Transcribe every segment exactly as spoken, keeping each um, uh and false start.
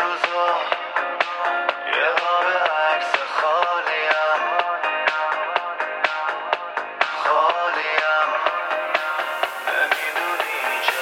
روزا یه قاب عکس خالیم خالیم نمیدونی چه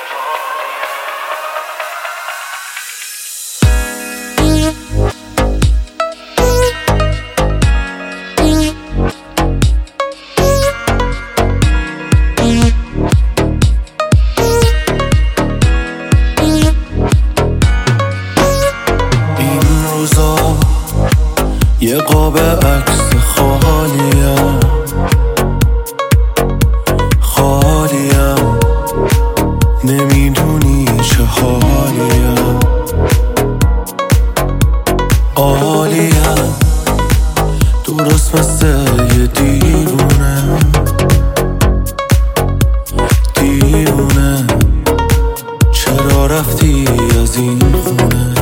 یه قاب عکس خالیم خالیم نمیدونی چه حالیم عالیم درست مثل یه دیوونه دیوونه چرا رفتی از این خونه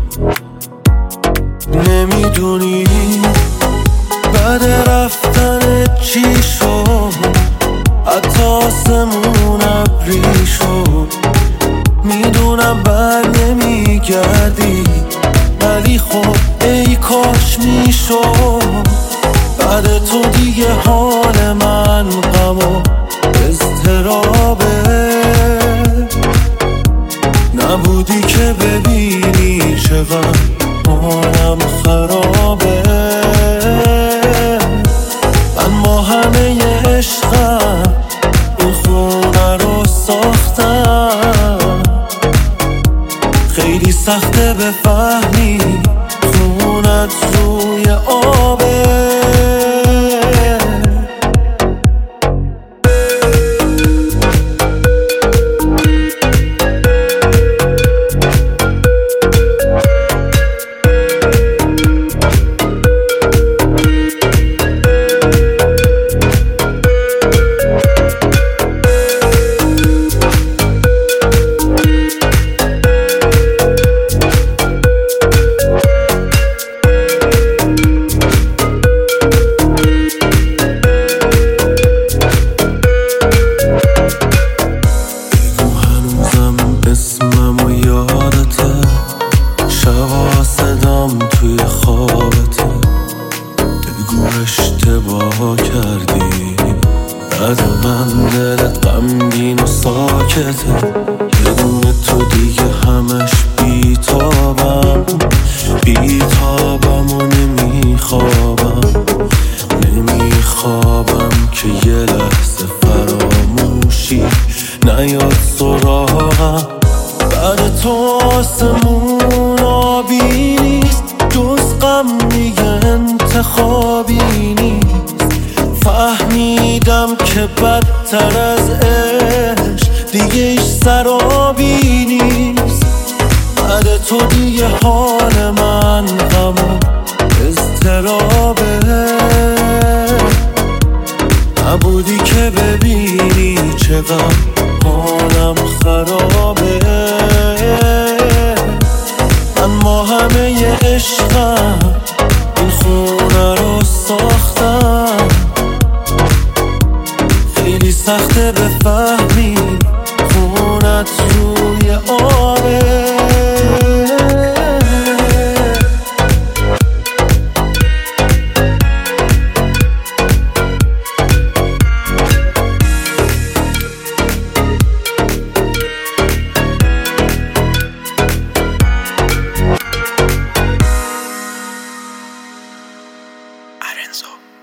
نمیدونی بعد رفتن چی شد حتی آسمون ابری شد میدونم بر نمیگردی ولی خب ای کاش میشد بعد تو دیگه حال من غم و اضطرابه نبودی که ببینی چقدر حالم خرابه من با همه عشقم این خونه رو ساختم خیلی سخته بفهمی خونت روی آبه توی خوابته بگو اشتباه کردی بعد من دلت غمگین و ساکته بدون تو دیگه همش بیتابم بیتابم و نمیخوابم نمیخوابم که یه لحظه فراموشی نیاد سراغم بعد تو آسمون آبی نیست جز غم دیگه انتخابی نیست فهمیدم که بدتر از عشق دیگه ایش سرابی نیست بعد تو دیگه حال من غم و اضطرابه نبودی که ببینی چقدر حالم خرابه من با همه عشقم این خونه رو ساختم خیلی سخته بفهمی خونت روی آبه Arenzo.